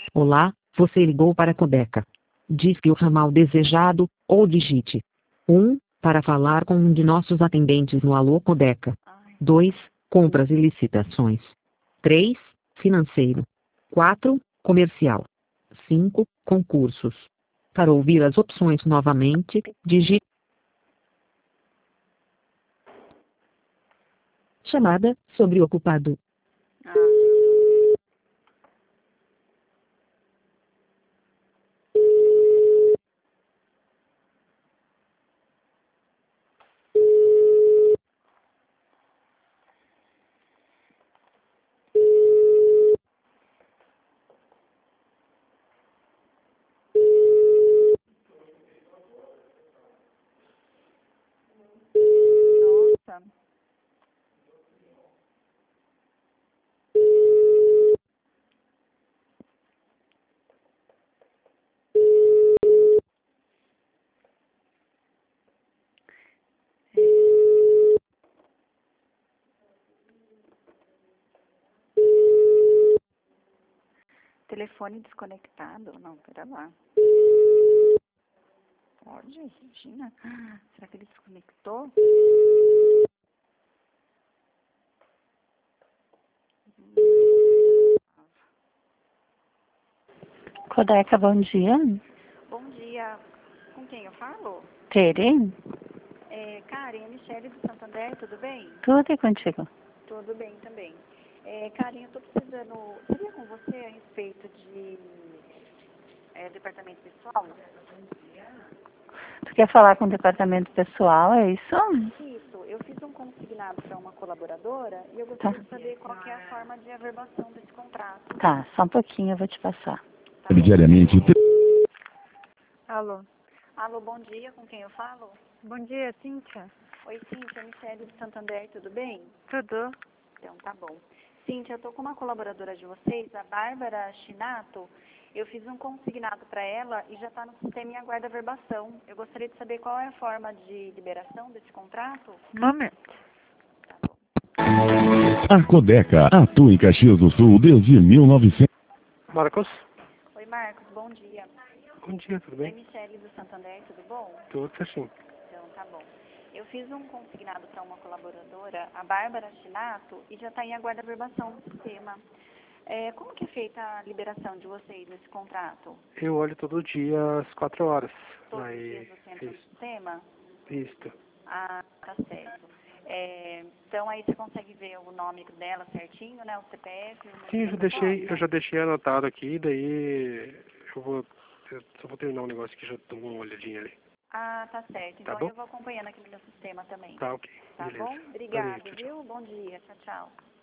Olá, você ligou para a Codeca. Disque o ramal desejado, ou digite 1 para falar com um de nossos atendentes no Alô Codeca. 2, compras e licitações. 3, financeiro. 4, comercial. 5, concursos. Para ouvir as opções novamente, digite. Chamada sobreocupado. Nossa. Telefone desconectado? Não, pera lá. Pode, Regina? Será que ele desconectou? Codeca, bom dia. Bom dia. Com quem eu falo? Tere, Karen, Michele do Santander, tudo bem? tudo é contigo. Tudo bem também. Karen, eu tô precisando... Seria com você a respeito de departamento pessoal? Tu quer falar com o departamento pessoal, é isso? Isso, eu fiz um consignado para uma colaboradora e eu Tá. gostaria de saber qual que é a forma de averbação desse contrato. Tá, só um pouquinho, eu vou te passar. Tá bom? Diariamente. Alô, Alô, bom dia, com quem eu falo? bom dia, Cíntia. Oi, Cíntia, Michele do Santander, tudo bem? Tudo? Então, tá bom. Cíntia, eu tô com uma colaboradora de vocês, a Bárbara Chinato. Eu fiz um consignado para ela e já está no sistema em aguarda averbação. Eu gostaria de saber qual é a forma de liberação desse contrato. Momento. A Codeca atua em Caxias do Sul desde 1900. Marcos? Oi, Marcos, bom dia. Bom dia, tudo Oi, bem? Michele do Santander, tudo bom? Tudo certinho. Então, tá bom. Eu fiz um consignado para uma colaboradora, a Bárbara Chinato, e já está em aguarda averbação no sistema. Como que é feita a liberação de vocês nesse contrato? Eu olho todo dia às 4 horas. Todos os Aí, dias você entra no isso. sistema? Isso. Ah, tá certo. Então aí você consegue ver o nome dela certinho, né? O CPF, o número Sim, do telefone, eu né? já deixei anotado aqui, daí eu só vou terminar um negócio que já dou uma olhadinha ali. Ah, tá certo. Então Tá bom? eu vou acompanhando aqui no meu sistema também. Tá, ok. Tá Beleza. bom? Obrigada, Valeu, tchau, tchau. viu? Bom dia. Tchau, tchau.